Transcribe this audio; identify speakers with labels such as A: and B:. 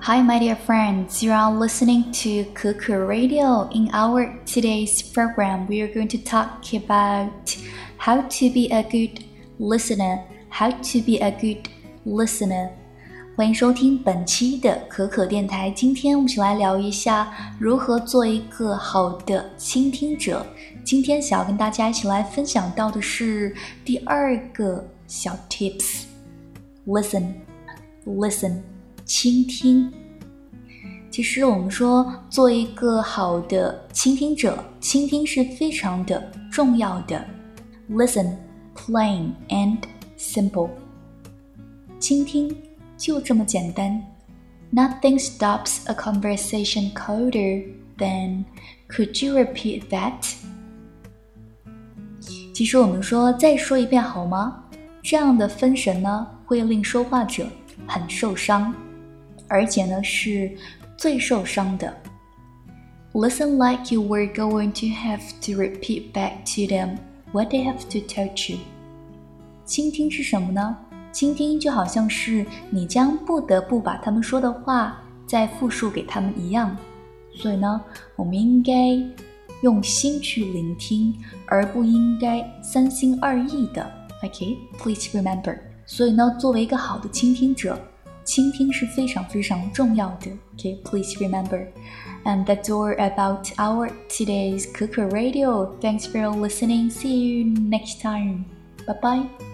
A: Hi, my dear friends. You are listening to Cuckoo Radio. In our today's program, we are going to talk about how to be a good listener. How to be a good listener. 欢迎收听本期的可可电台。今天我们一起来聊一下如何做一个好的倾听者。今天想要跟大家一起来分享到的是第二个小 tips。Listen.倾听。其实我们说做一个好的倾听者，倾听是非常的重要的。Listen, plain and simple. 倾听就这么简单。Nothing stops a conversation colder than could you repeat that? 其实我们说再说一遍好吗？这样的分神呢，会令说话者很受伤。而且呢是最受伤的。Listen like you were going to have to repeat back to them what they have to tell you. 倾听是什么呢？倾听就好像是你将不得不把他们说的话再复述给他们一样。所以呢，我们应该用心去聆听，而不应该三心二意的。Okay, please remember. 所以呢，作为一个好的倾听者，倾听是非常非常重要的。Okay, please remember. And that's all about our today's Cuckoo Radio. Thanks for listening. See you next time. Bye-bye.